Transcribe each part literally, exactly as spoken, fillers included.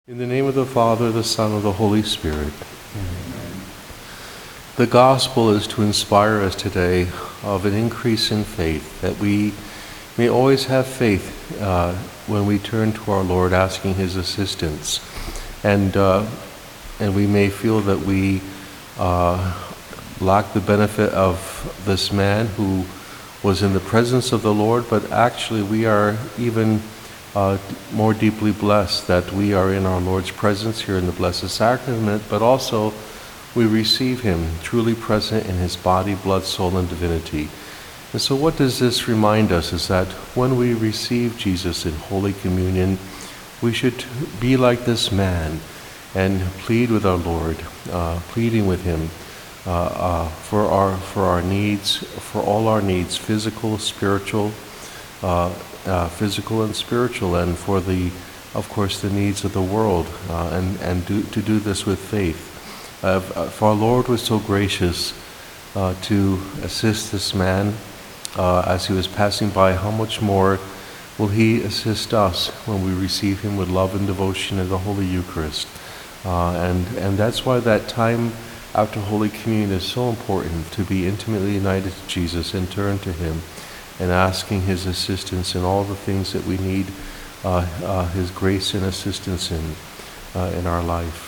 In the name of the Father, the Son, and the Holy Spirit. Amen. The gospel is to inspire us today of an increase in faith, that we may always have faith uh, when we turn to our Lord asking his assistance. And, uh, and we may feel that we uh, lack the benefit of this man who was in the presence of the Lord, but actually we are even Uh, more deeply blessed that we are in our Lord's presence here in the Blessed Sacrament, but also we receive him truly present in his body, blood, soul, and divinity. And so what does this remind us is that when we receive Jesus in Holy Communion, we should be like this man and plead with our Lord, uh, pleading with him uh, uh, for our for our needs, for all our needs, physical, spiritual, uh, Uh, physical and spiritual, and for the, of course, the needs of the world, uh, and and do, to do this with faith. Uh, for our Lord was so gracious uh, to assist this man uh, as he was passing by. How much more will he assist us when we receive him with love and devotion in the Holy Eucharist? Uh, and and that's why that time after Holy Communion is so important, to be intimately united to Jesus and turn to him and asking his assistance in all the things that we need uh, uh, his grace and assistance in uh, in our life.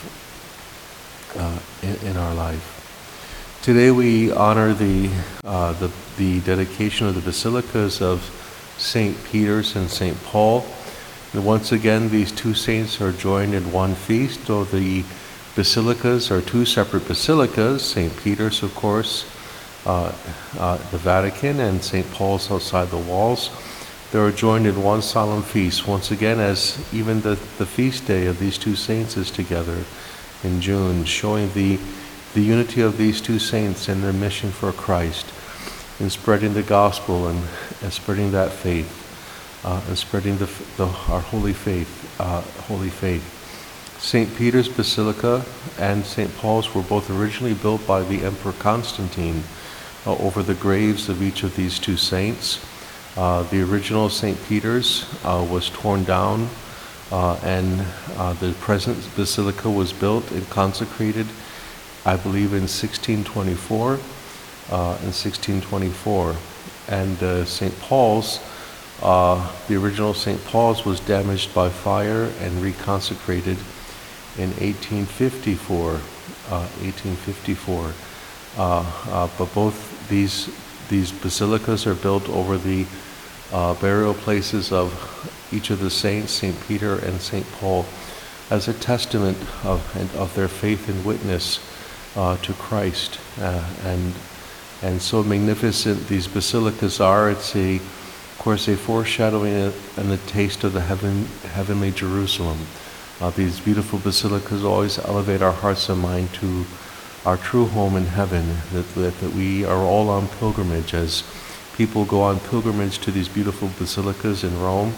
Uh, in, in our life. Today we honor the uh, the the dedication of the basilicas of Saint Peter's and Saint Paul. And once again, these two saints are joined in one feast. So the basilicas are two separate basilicas. Saint Peter's, of course, Uh, uh, the Vatican, and Saint Paul's outside the walls. They are joined in one solemn feast, once again, as even the, the feast day of these two saints is together in June, showing the, the unity of these two saints and their mission for Christ in spreading the gospel and, and spreading that faith, uh, and spreading the, the, our holy faith, uh, holy faith. Saint Peter's Basilica and Saint Paul's were both originally built by the Emperor Constantine Uh, over the graves of each of these two saints. Uh, the original Saint Peter's uh, was torn down, uh, and uh, the present basilica was built and consecrated, I believe, in sixteen twenty-four. Uh, in sixteen twenty-four, and uh, Saint Paul's, uh, the original Saint Paul's, was damaged by fire and reconsecrated in eighteen fifty-four. Uh, eighteen fifty-four. Uh, uh, but both these these basilicas are built over the uh, burial places of each of the saints, Saint Peter and Saint Paul, as a testament of of their faith and witness uh, to Christ. Uh, and and so magnificent these basilicas are. It's a, of course, a foreshadowing and a taste of the heaven heavenly Jerusalem. Uh, these beautiful basilicas always elevate our hearts and mind to our true home in heaven, that, that, that we are all on pilgrimage as people go on pilgrimage to these beautiful basilicas in Rome,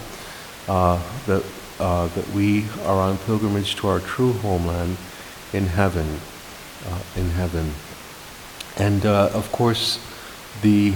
uh, that, uh, that we are on pilgrimage to our true homeland in heaven, uh, in heaven. And uh, of course, the,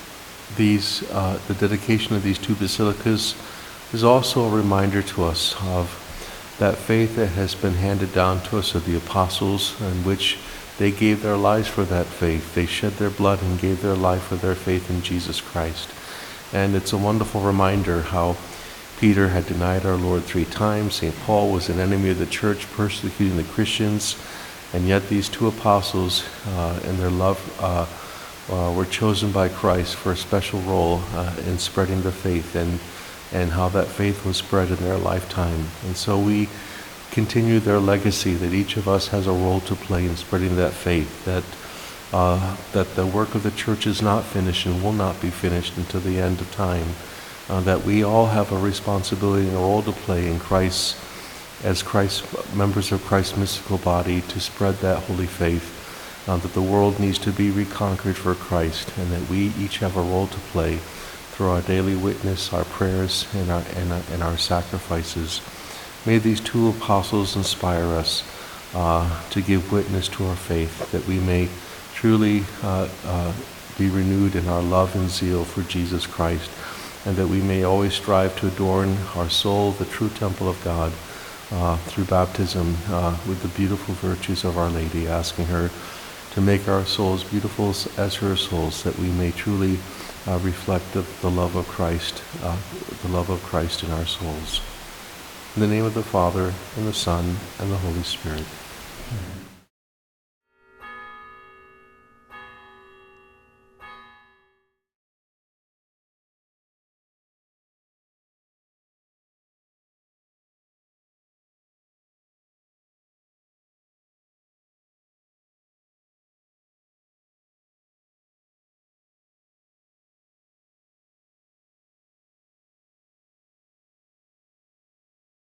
these, uh, the dedication of these two basilicas is also a reminder to us of that faith that has been handed down to us of the apostles, in which they gave their lives for that faith. They shed their blood and gave their life for their faith in Jesus Christ. And it's a wonderful reminder how Peter had denied our Lord three times. Saint Paul was an enemy of the church, persecuting the Christians. And yet these two apostles, uh, in their love, uh, uh, were chosen by Christ for a special role uh, in spreading the faith, and, and how that faith was spread in their lifetime. And so we continue their legacy, that each of us has a role to play in spreading that faith, that uh, that the work of the church is not finished and will not be finished until the end of time, uh, that we all have a responsibility and a role to play in Christ, as Christ, members of Christ's mystical body, to spread that holy faith, uh, that the world needs to be reconquered for Christ, and that we each have a role to play through our daily witness, our prayers, and our, and our, and our sacrifices. May these two apostles inspire us uh, to give witness to our faith, that we may truly uh, uh, be renewed in our love and zeal for Jesus Christ, and that we may always strive to adorn our soul, the true temple of God, uh, through baptism uh, with the beautiful virtues of Our Lady, asking her to make our souls beautiful as her souls, that we may truly uh, reflect the, the love of Christ, uh, the love of Christ in our souls. In the name of the Father, and the Son, and the Holy Spirit. Amen.